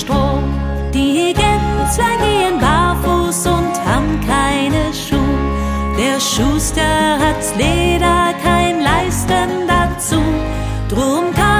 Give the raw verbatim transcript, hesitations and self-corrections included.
Stroh. Die Gänse gehen barfuß und haben keine Schuh. Der Schuster hat Leder, kein Leisten dazu. Drum kann